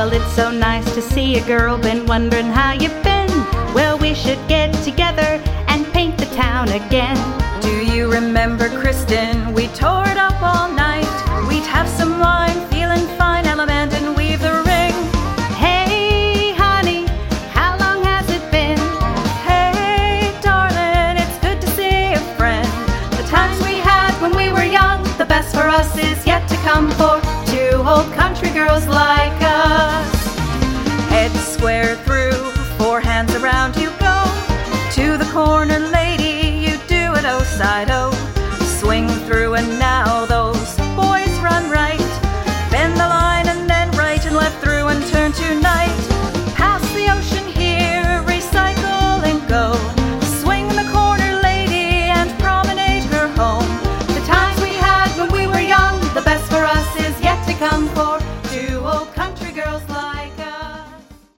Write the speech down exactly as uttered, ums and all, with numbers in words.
Well, it's so nice to see you, girl. Been wondering how you've been. Well, we should get together and paint the town again. Do you remember, Kristen? We tore it up all night. We'd have some wine, feeling fine, element and weave the ring. Hey, honey, how long has it been? Hey, darling, it's good to see a friend. The times we had when we were young, the best for us is yet to come for two old country girls like us. Heads square through, four hands around you go. To the corner, lady, you do it oh side oh.